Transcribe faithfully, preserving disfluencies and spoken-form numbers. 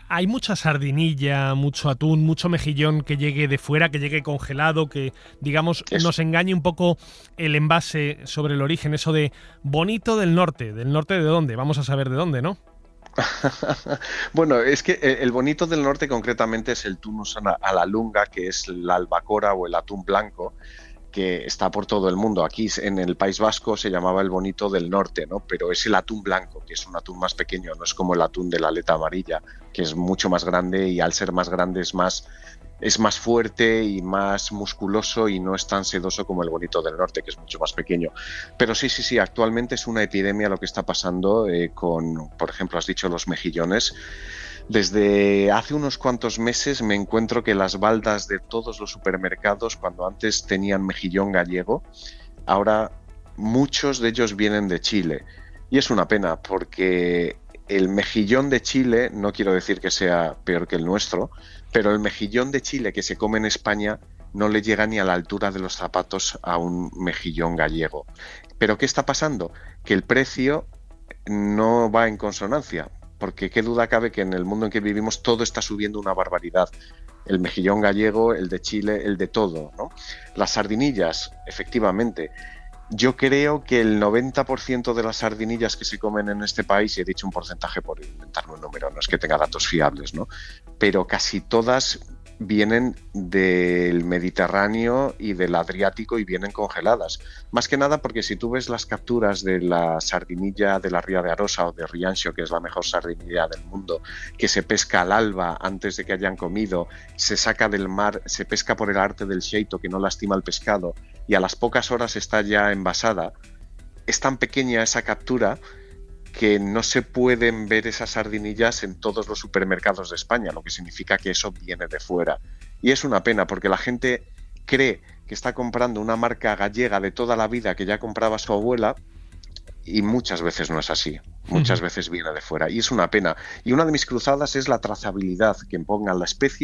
Hay mucha sardinilla, mucho atún, mucho mejillón que llegue de fuera, que llegue congelado, que, digamos, Eso. nos engañe un poco el envase sobre el origen, eso de bonito del norte. ¿Del norte de dónde? Vamos a saber de dónde, ¿no? Bueno, es que eh, el bonito del norte concretamente es el tunus a a la lunga, que es la albacora o el atún blanco, que está por todo el mundo. Aquí en el País Vasco se llamaba el bonito del norte, ¿no? Pero es el atún blanco, que es un atún más pequeño, no es como el atún de la aleta amarilla, que es mucho más grande y al ser más grande es más, es más fuerte y más musculoso y no es tan sedoso como el bonito del norte, que es mucho más pequeño. Pero sí, sí, sí, actualmente es una epidemia lo que está pasando eh, con, por ejemplo, has dicho los mejillones. Desde hace unos cuantos meses me encuentro que las baldas de todos los supermercados, cuando antes tenían mejillón gallego, ahora muchos de ellos vienen de Chile. Y es una pena porque el mejillón de Chile, no quiero decir que sea peor que el nuestro, pero el mejillón de Chile que se come en España no le llega ni a la altura de los zapatos a un mejillón gallego. ¿Pero qué está pasando? Que el precio no va en consonancia, porque qué duda cabe que en el mundo en que vivimos todo está subiendo una barbaridad. El mejillón gallego, el de Chile, el de todo, ¿no? Las sardinillas, efectivamente. Yo creo que el noventa por ciento de las sardinillas que se comen en este país, y he dicho un porcentaje por inventarme un número, no es que tenga datos fiables, ¿no? Pero casi todas vienen del Mediterráneo y del Adriático y vienen congeladas. Más que nada porque si tú ves las capturas de la sardinilla de la Ría de Arosa o de Rianxo, que es la mejor sardinilla del mundo, que se pesca al alba antes de que hayan comido, se saca del mar, se pesca por el arte del xeito que no lastima el pescado y a las pocas horas está ya envasada, es tan pequeña esa captura que no se pueden ver esas sardinillas en todos los supermercados de España, lo que significa que eso viene de fuera. Y es una pena porque la gente cree que está comprando una marca gallega de toda la vida que ya compraba su abuela y muchas veces no es así. Muchas veces viene de fuera y es una pena. Y una de mis cruzadas es la trazabilidad, que pongan la especie